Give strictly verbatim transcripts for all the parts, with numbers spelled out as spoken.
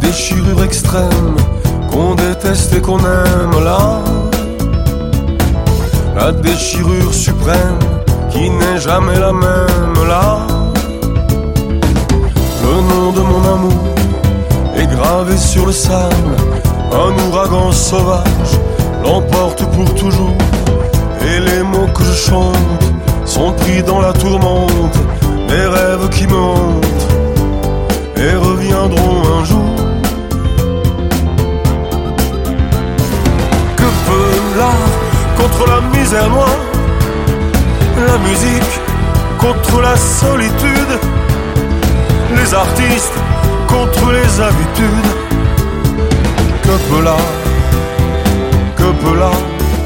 déchirure extrême qu'on déteste et qu'on aime là. La déchirure suprême qui n'est jamais la même là. Le nom de mon amour est gravé sur le sable. Un ouragan sauvage l'emporte pour toujours. Et les mots que je chante sont pris dans la tourmente des rêves qui me hantent et reviendront un jour. Que peut l'art contre la misère noire, la musique contre la solitude, les artistes contre les habitudes? Que peut l'art, que peut l'art?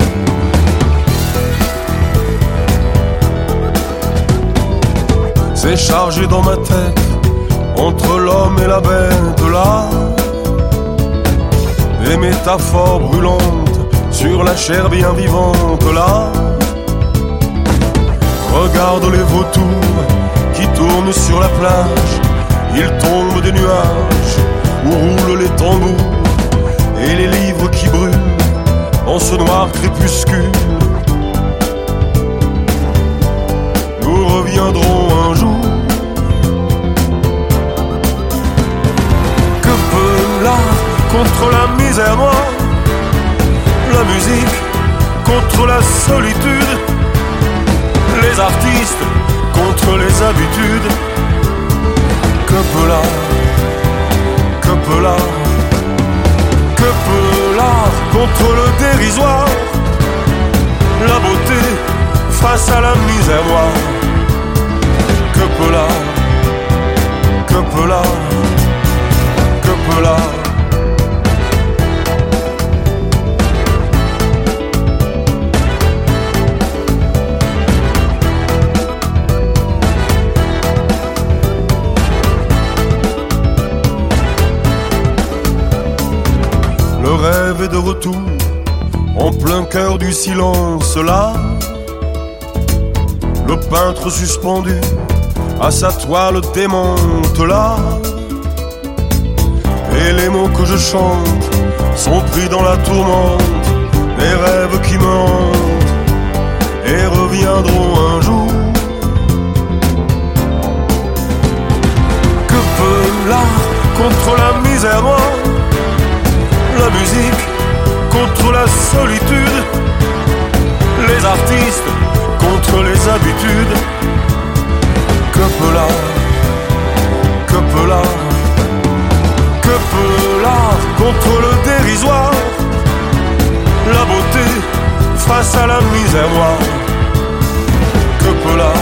C'est chargé dans ma tête, entre l'homme et la bête là. Des métaphores brûlantes sur la chair bien vivante là. Regarde les vautours qui tournent sur la plage. Ils tombent des nuages où roulent les tambours. Et les livres qui brûlent en ce noir crépuscule. Nous reviendrons un jour. Que peut l'art contre la misère noire, la musique contre la solitude, les artistes contre les habitudes? Que peut l'art, que peut l'art, que peut l'art contre le dérisoire, la beauté face à la misère noire? Que peut l'art, que peut l'art, que peut l'art? Le rêve est de retour en plein cœur du silence là. Le peintre suspendu à sa toile démente là. Et les mots que je chante sont pris dans la tourmente des rêves qui me hantent et reviendront un jour. Que peut l'art contre la misère noire, la musique contre la solitude, les artistes contre les habitudes? Que peut l'art, que peut l'art, que peut l'art contre le dérisoire, la beauté face à la misère noire? Que peut l'art,